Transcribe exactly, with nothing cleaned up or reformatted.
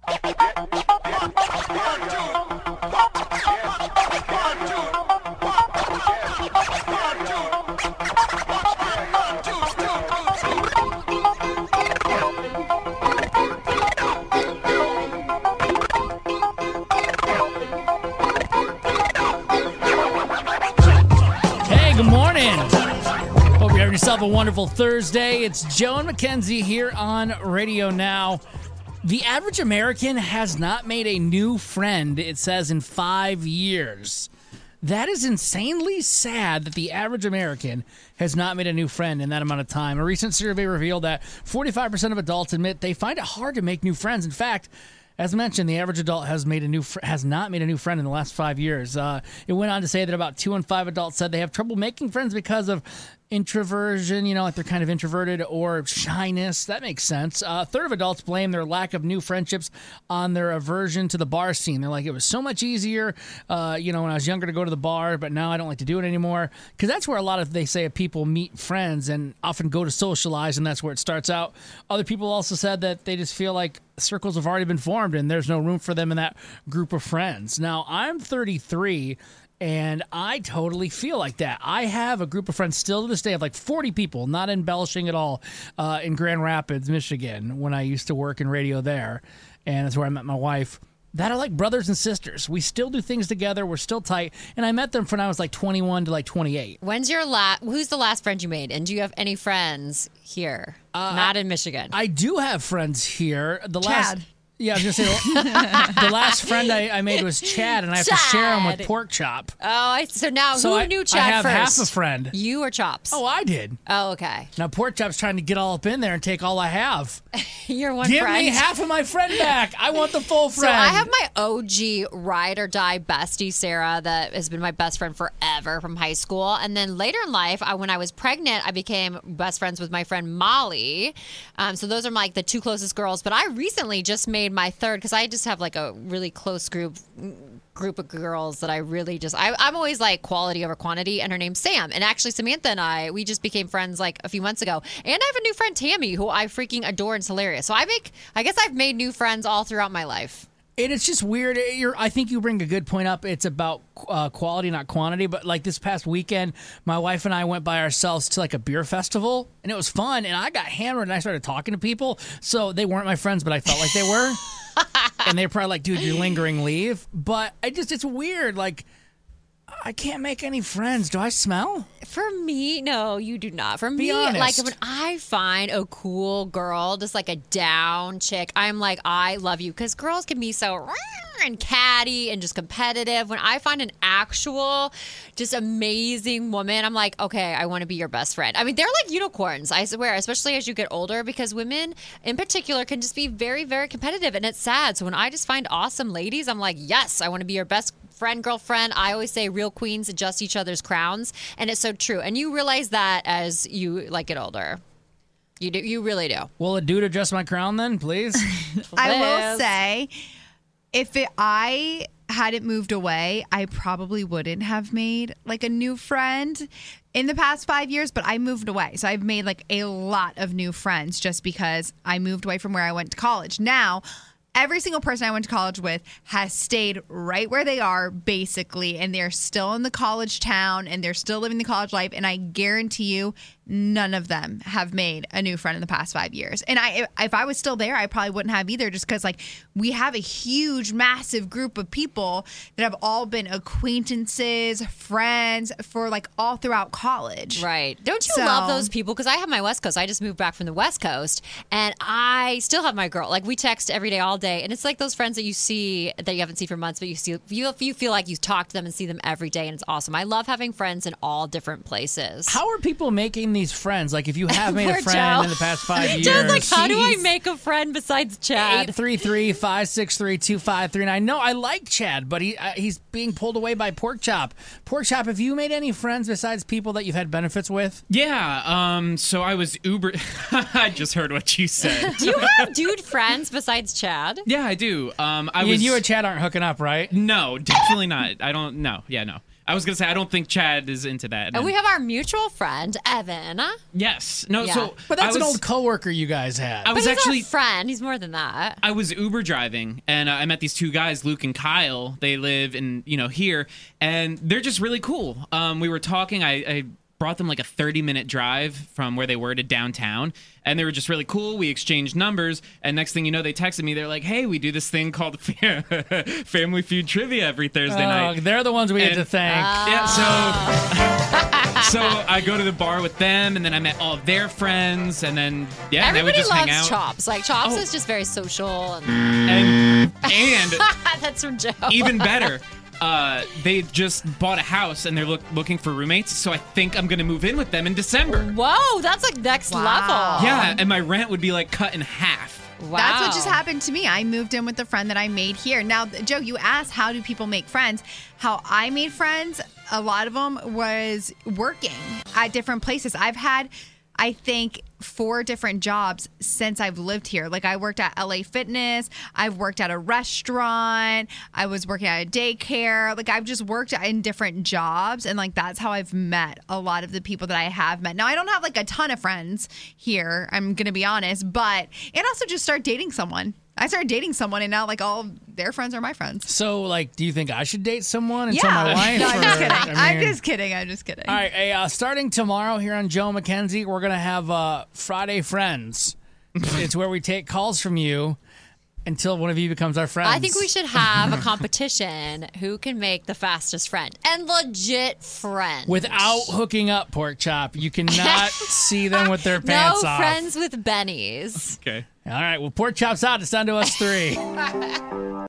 Yourself a wonderful Thursday. It's Joe and Mackenzie here on Radio Now. The average American has not made a new friend, it says, in five years. That is insanely sad that the average American has not made a new friend in that amount of time. A recent survey revealed that forty-five percent of adults admit they find it hard to make new friends. In fact, as mentioned, the average adult has made a new fr- has not made a new friend in the last five years. Uh, it went on to say that about two in five adults said they have trouble making friends because of introversion, you know, like they're kind of introverted, or shyness. That makes sense. Uh, a third of adults blame their lack of new friendships on their aversion to the bar scene. They're like, it was so much easier, uh, you know, when I was younger to go to the bar, but now I don't like to do it anymore. Because that's where a lot of, they say, people meet friends and often go to socialize, and that's where it starts out. Other people also said that they just feel like circles have already been formed and there's no room for them in that group of friends. Now, I'm thirty-three, and I totally feel like that. I have a group of friends still to this day of like forty people, not embellishing at all, uh, in Grand Rapids, Michigan, when I used to work in radio there. And that's where I met my wife. That are like brothers and sisters. We still do things together. We're still tight. And I met them from when I was like twenty-one to like twenty-eight. When's your last, who's the last friend you made? And do you have any friends here? Uh, not in Michigan. I do have friends here. The Chad. last... Yeah, I was going to say, the last friend I, I made was Chad, and I have Chad. to share him with Pork Chop. Oh, I, so now So who I, knew Chad I have first? half a friend. You or Chops? Oh, I did. Oh, okay. Now Pork Chop's trying to get all up in there and take all I have. You're one Give friend. me half of my friend back. I want the full friend. So I have my O G ride or die bestie, Sarah, that has been my best friend forever from high school. And then later in life, I, when I was pregnant, I became best friends with my friend Molly. Um, so those are like the two closest girls. But I recently just made my third, because I just have like a really close group group of girls that I really just, I, I'm always like quality over quantity, and her name's Sam. And actually Samantha and I, we just became friends like a few months ago. And I have a new friend, Tammy, who I freaking adore and is hilarious. So I make, I guess I've made new friends all throughout my life. And it's just weird. You're, I think you bring a good point up. It's about uh, quality, not quantity. But like this past weekend, my wife and I went by ourselves to like a beer festival, and it was fun. And I got hammered, and I started talking to people. So they weren't my friends, but I felt like they were. And they were probably like, dude, you're lingering, leave. But I just, it's weird. Like, I can't make any friends. Do I smell? For me, no, you do not. For Be me, honest. like when I find a cool girl, just like a down chick, I'm like, I love you. Because girls can be so and catty and just competitive. When I find an actual, just amazing woman, I'm like, okay, I want to be your best friend. I mean, they're like unicorns, I swear, especially as you get older, because women in particular can just be very, very competitive, and it's sad. So when I just find awesome ladies, I'm like, yes, I want to be your best friend, girlfriend. I always say real queens adjust each other's crowns, and it's so true. And you realize that as you like get older. You do. You really do. Will a dude adjust my crown then, please? I will Liz. say, if it, I hadn't moved away, I probably wouldn't have made like a new friend in the past five years, but I moved away. So I've made like a lot of new friends just because I moved away from where I went to college. Now, every single person I went to college with has stayed right where they are, basically, and they're still in the college town, and they're still living the college life, and I guarantee you none of them have made a new friend in the past five years. And I, if I was still there, I probably wouldn't have either, just because like we have a huge, massive group of people that have all been acquaintances, friends for like all throughout college. Right. Don't you So- love those people? Because I have my West Coast. I just moved back from the West Coast, and I still have my girl. Like, we text every day, all day, and it's like those friends that you see that you haven't seen for months, but you see, you, you feel like you talk to them and see them every day, and it's awesome. I love having friends in all different places. How are people making these friends? Like, if you have made a Poor friend Joe. in the past five years. Joe's like, how do I Jeez. make a friend besides Chad? eight three three, five six three, two five three nine. No, I like Chad, but he uh, he's being pulled away by Pork Chop. Pork Chop, have you made any friends besides people that you've had benefits with? Yeah, um, so I was Uber. I just heard what you said. Do you have dude friends besides Chad? Yeah, I do. Um, I You, was. you and Chad aren't hooking up, right? No, definitely not. I don't. No, yeah, no. I was gonna say I don't think Chad is into that. And we have our mutual friend, Evan. yes, no. Yeah. So But that's I was, an old coworker you guys had. I But was he's actually our friend. He's more than that. I was Uber driving, and uh, I met these two guys, Luke and Kyle. They live in you know here, and they're just really cool. Um, we were talking. I, I brought them like a thirty minute drive from where they were to downtown, and they were just really cool. We exchanged numbers, and next thing you know, they texted me. They're like, "Hey, we do this thing called Family Feud Trivia every Thursday Oh, night." they're the ones we get And- to thank. Yeah, so so I go to the bar with them, and then I met all of their friends, and then yeah, and they would Everybody just hang loves out. Chops. Like Chops Oh. is just very social, and And and that's from Joe. even better, uh, they just bought a house and they're look, looking for roommates. So I think I'm gonna move in with them in December. Whoa, that's like next Wow. level. Yeah, and my rent would be like cut in half. Wow. That's what just happened to me. I moved in with a friend that I made here. Now, Joe, you asked how do people make friends? How I made friends, a lot of them was working at different places. I've had, I think, four different jobs since I've lived here. Like I worked at L A Fitness, I've worked at a restaurant, I was working at a daycare. Like I've just worked in different jobs, and like that's how I've met a lot of the people that I have met. Now I don't have like a ton of friends here, I'm gonna be honest, but and also just start dating someone. I started dating someone, and now like all their friends are my friends. So, like, do you think I should date someone and tell my wife? no, I'm just or- kidding. I I'm mean- just kidding. I'm just kidding. All right, hey, uh, starting tomorrow here on Joe McKenzie, we're gonna have uh, Friday Friends. It's where we take calls from you until one of you becomes our friend. I think we should have a competition who can make the fastest friend and legit friend. without hooking up, Pork Chop. You cannot see them with their no pants off. friends with bennies. Okay. All right, well, Pork Chop's out. It's down to us three.